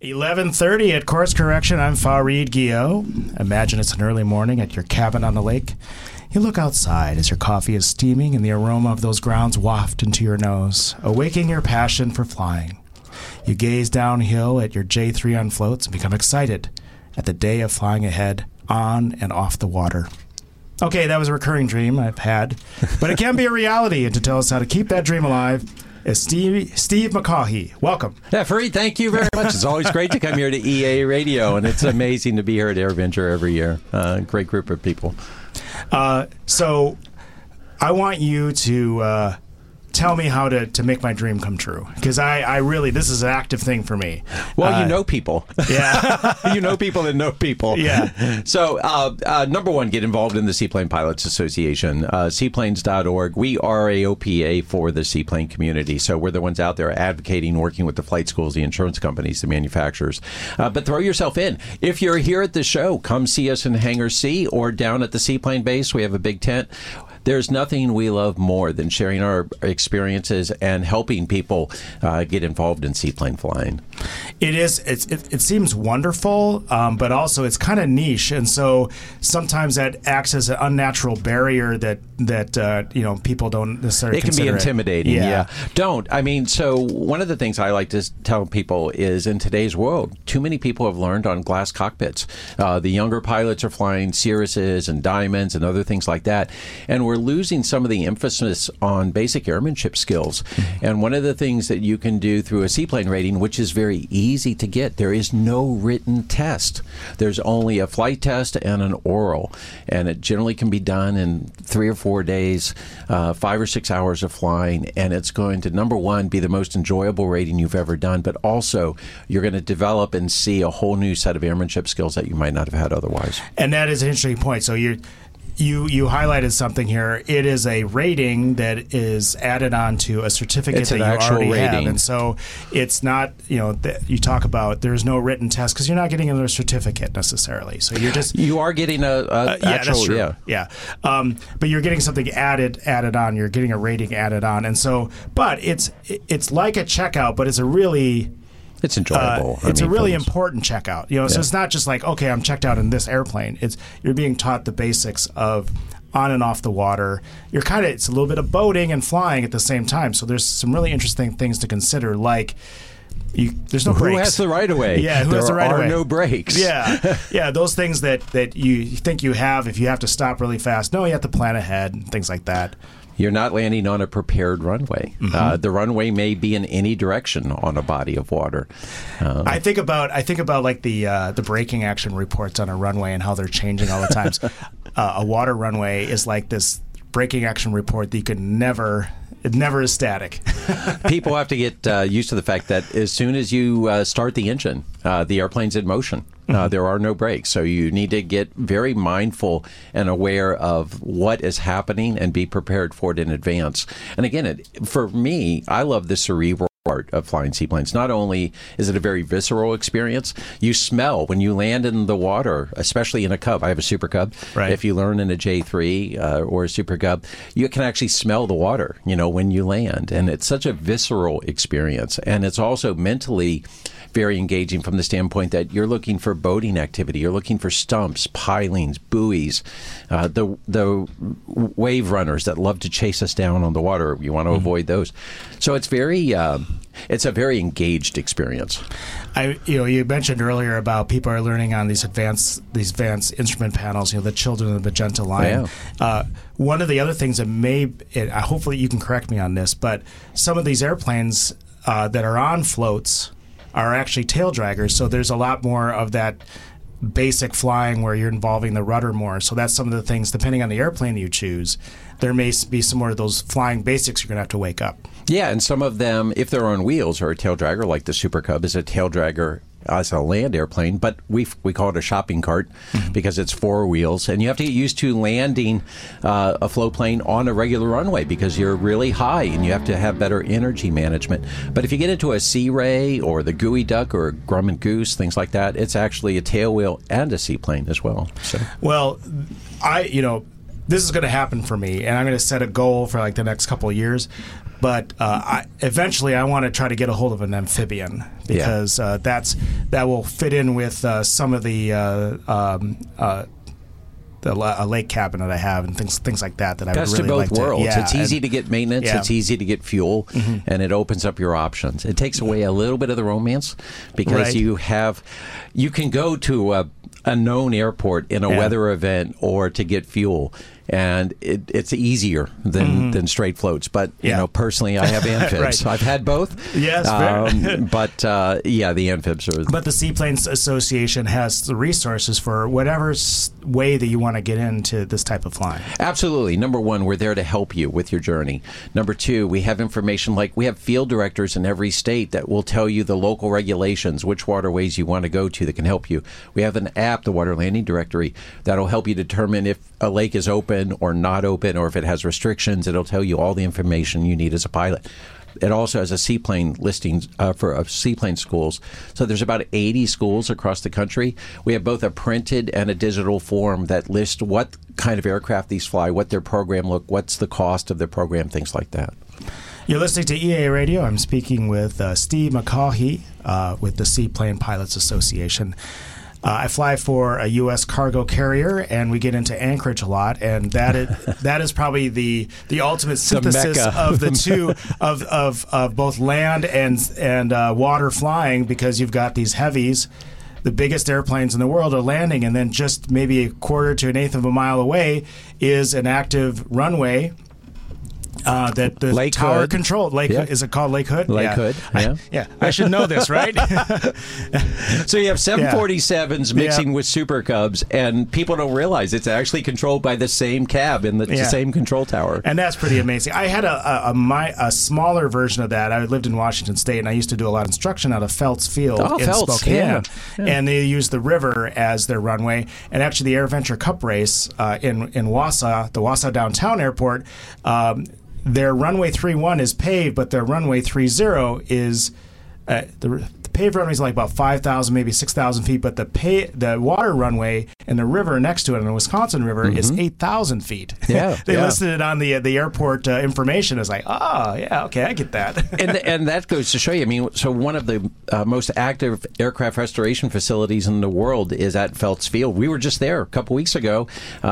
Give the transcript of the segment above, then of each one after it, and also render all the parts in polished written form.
11:30 at Course Correction. I'm Fareed Guillot. Imagine it's an early morning at your cabin on the lake. You look outside as your coffee is steaming and the aroma of those grounds waft into your nose, awaking your passion for flying. You gaze downhill at your J3 on floats and become excited at the day of flying ahead on and off the water. Okay, that was a recurring dream I've had, but it can be a reality, and to tell us how to keep that dream alive is Steve McCaughey. Welcome. Yeah, Fareed, thank you very much. It's always great to come here to EA Radio, and it's amazing to be here at AirVenture every year. Great group of people. So I want you to tell me how to make my dream come true, because I really, this is an active thing for me. Well, you know people. Yeah. You know people that know people. Yeah. So, number one, get involved in the Seaplane Pilots Association, seaplanes.org. We are a OPA for the seaplane community, so we're the ones out there advocating, working with the flight schools, the insurance companies, the manufacturers. But throw yourself in. If you're here at the show, come see us in Hangar C or down at the seaplane base. We have a big tent. There's nothing we love more than sharing our experiences and helping people get involved in seaplane flying. It is. It seems wonderful, but also it's kind of niche, and so sometimes that acts as an unnatural barrier that people don't necessarily. It can be intimidating. Yeah. Don't. I mean, so one of the things I like to tell people is, in today's world, too many people have learned on glass cockpits. The younger pilots are flying Cirruses and Diamonds and other things like that, and we're losing some of the emphasis on basic airmanship skills. And one of the things that you can do through a seaplane rating, which is very easy to get, there is no written test. There's only a flight test and an oral, and it generally can be done in 3 or 4 days, 5 or 6 hours of flying, and it's going to, number one, be the most enjoyable rating you've ever done, but also you're going to develop and see a whole new set of airmanship skills that you might not have had otherwise. And that is an interesting point. So you highlighted something here. It is a rating that is added on to a certificate it's that an you actual already rating. have. And so it's not, you talk about there's no written test because you're not getting another certificate necessarily. So you're just... You are getting a yeah, actual... that's true. Yeah. But you're getting something added on. You're getting a rating added on. And so, but it's like a checkout, but it's a really... It's enjoyable. It's a really important checkout. So it's not just like, okay, I'm checked out in this airplane. You're being taught the basics of on and off the water. It's a little bit of boating and flying at the same time. So there's some really interesting things to consider, like there's no brakes. Who has the right of way? Yeah, who has the right of way? There are no brakes. Yeah, those things that you think you have if you have to stop really fast. No, you have to plan ahead and things like that. You're not landing on a prepared runway. Mm-hmm. The runway may be in any direction on a body of water. I think about like the braking action reports on a runway and how they're changing all the times. A water runway is like this braking action report that you could never. It never is static. People have to get used to the fact that as soon as you start the engine, the airplane's in motion. There are no brakes. So you need to get very mindful and aware of what is happening and be prepared for it in advance. And again, for me, I love the cerebral part of flying seaplanes. Not only is it a very visceral experience, you smell when you land in the water, especially in a Cub. I have a Super Cub. Right. If you learn in a J3 or a Super Cub, you can actually smell the water, when you land. And it's such a visceral experience. And it's also mentally very engaging from the standpoint that you're looking for boating activity. You're looking for stumps, pilings, buoys, the wave runners that love to chase us down on the water. You want to avoid those. So it's it's a very engaged experience. You mentioned earlier about people are learning on these advanced instrument panels. The Children of the Magenta Line. Yeah. One of the other things that hopefully you can correct me on this, but some of these airplanes that are on floats are actually tail draggers, so there's a lot more of that basic flying where you're involving the rudder more. So that's some of the things, depending on the airplane you choose, there may be some more of those flying basics you're going to have to wake up. Yeah, and some of them, if they're on wheels, are a tail dragger, like the Super Cub is a tail dragger as a land airplane, but we call it a shopping cart because it's 4 wheels, and you have to get used to landing a float plane on a regular runway because you're really high and you have to have better energy management. But if you get into a Sea Ray or the Gooey Duck or Grumman Goose, things like that, it's actually a tail wheel and a seaplane as well. So. Well, this is going to happen for me, and I'm going to set a goal for like the next couple of years. But eventually, I want to try to get a hold of an amphibian because that will fit in with some of the lake cabin that I have and things like that I Best would really of both worlds. It's easy to get maintenance. Yeah. It's easy to get fuel, and it opens up your options. It takes away a little bit of the romance because you can go to a known airport in a weather event or to get fuel. And it's easier than straight floats. But, you know, personally, I have amphibs. I've had both. Yes, but, the amphibs are... But the Seaplanes Association has the resources for whatever way that you want to get into this type of flying. Absolutely. Number one, we're there to help you with your journey. Number two, we have information like we have field directors in every state that will tell you the local regulations, which waterways you want to go to that can help you. We have an app, the Water Landing Directory, that'll help you determine if a lake is open or not open, or if it has restrictions. It'll tell you all the information you need as a pilot. It also has a seaplane listing for seaplane schools. So there's about 80 schools across the country. We have both a printed and a digital form that lists what kind of aircraft these fly, what their program look, what's the cost of their program, things like that. You're listening to EAA Radio. I'm speaking with Steve McCaughey with the Seaplane Pilots Association. I fly for a U.S. cargo carrier, and we get into Anchorage a lot, and that is probably the ultimate synthesis of the two of both land and water flying, because you've got these heavies. The biggest airplanes in the world are landing, and then just maybe a quarter to an eighth of a mile away is an active runway. That the Lake tower Hood. controlled. Is it called Lake Hood? Lake Hood, yeah. I should know this, right? So you have 747s mixing with Super Cubs, and people don't realize it's actually controlled by the same cab in the same control tower. And that's pretty amazing. I had a smaller version of that. I lived in Washington State, and I used to do a lot of instruction out of Phelps Field in Spokane. Yeah. And they used the river as their runway. And actually, the AirVenture Cup race in Wausau, the Wausau Downtown Airport, their runway 31 is paved, but their runway 30 is the paved runway is like about 5,000, maybe 6,000 feet, but the water runway and the river next to it, in the Wisconsin River, is 8,000 feet. Yeah, they listed it on the airport information. It's like, okay, I get that. and that goes to show you. I mean, so one of the most active aircraft restoration facilities in the world is at Phelps Field. We were just there a couple weeks ago,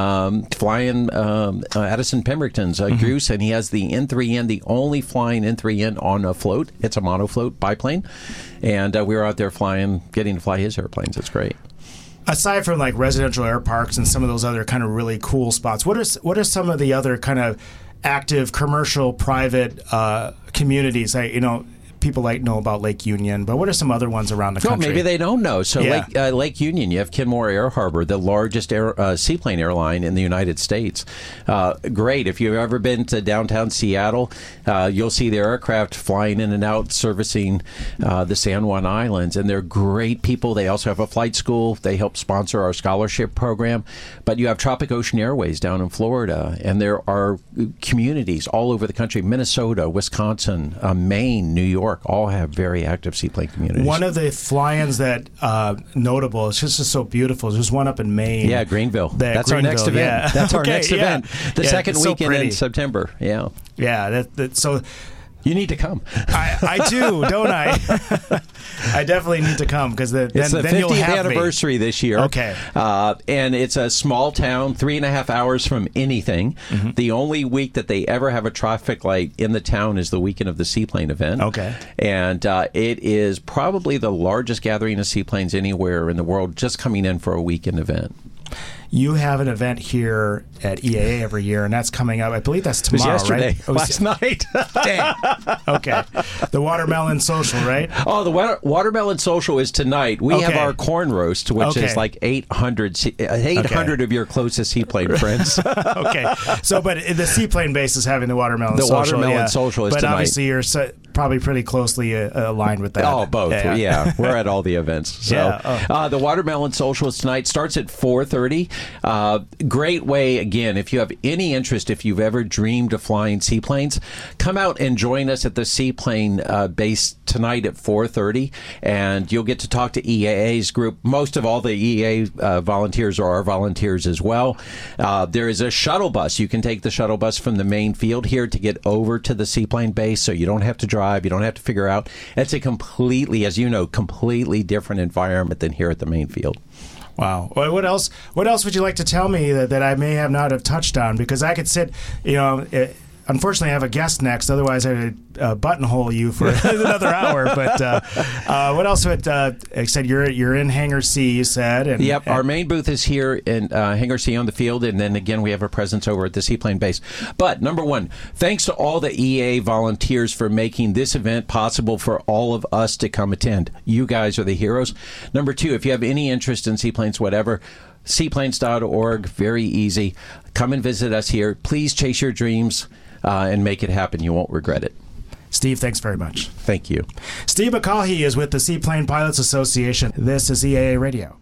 flying Addison Pemberton's Goose, and he has the N3N, the only flying N3N on a float. It's a monofloat biplane. And we were out there getting to fly his airplanes. It's great. Aside from like residential air parks and some of those other kind of really cool spots, what are some of the other kind of active commercial private communities? People know about Lake Union, but what are some other ones around the country? Maybe they don't know. So Lake Union, you have Kenmore Air Harbor, the largest seaplane airline in the United States. Great. If you've ever been to downtown Seattle, you'll see the aircraft flying in and out, servicing the San Juan Islands, and they're great people. They also have a flight school. They help sponsor our scholarship program. But you have Tropic Ocean Airways down in Florida, and there are communities all over the country, Minnesota, Wisconsin, Maine, New York. All have very active seaplane communities. One of the fly-ins that notable, it's just so beautiful. There's one up in Maine. Yeah, Greenville. That's our next event. Yeah. That's our next event. The second weekend in September. Yeah. Yeah. So you need to come. I do, don't I? I definitely need to come because then it's the 50th anniversary this year. Okay. And it's a small town, 3.5 hours from anything. Mm-hmm. The only week that they ever have a traffic light in the town is the weekend of the seaplane event. Okay. And it is probably the largest gathering of seaplanes anywhere in the world just coming in for a weekend event. You have an event here at EAA every year, and that's coming up. I believe that's tomorrow, yesterday, right? Last night. Damn. Okay. The Watermelon Social, right? Oh, the Watermelon Social is tonight. We have our corn roast, which is like 800 of your closest seaplane friends. Okay. So, but the seaplane base is having the Watermelon Social. The Watermelon Social is but tonight. But obviously you're probably pretty closely aligned with that. Oh, both. Yeah. We're at all the events. So the Watermelon Social is tonight. Starts at 4:30. Great way, again, if you have any interest, if you've ever dreamed of flying seaplanes, come out and join us at the seaplane base tonight at 4:30, and you'll get to talk to EAA's group. Most of all the EAA volunteers are our volunteers as well. There is a shuttle bus. You can take the shuttle bus from the main field here to get over to the seaplane base, so you don't have to drive. You don't have to figure out. It's a completely, as you know, completely different environment than here at the main field. Wow. Well, what else would you like to tell me that I may have not have touched on? Because I could sit, unfortunately, I have a guest next. Otherwise, I would buttonhole you for another hour. But what else would I said? You're in Hangar C, you said. Yep. Our main booth is here in Hangar C on the field, and then again we have a presence over at the seaplane base. But number one, thanks to all the EA volunteers for making this event possible for all of us to come attend. You guys are the heroes. Number two, if you have any interest in seaplanes, whatever, seaplanes.org, very easy. Come and visit us here. Please chase your dreams and make it happen. You won't regret it. Steve, thanks very much. Thank you. Steve McCaughey is with the Seaplane Pilots Association. This is EAA Radio.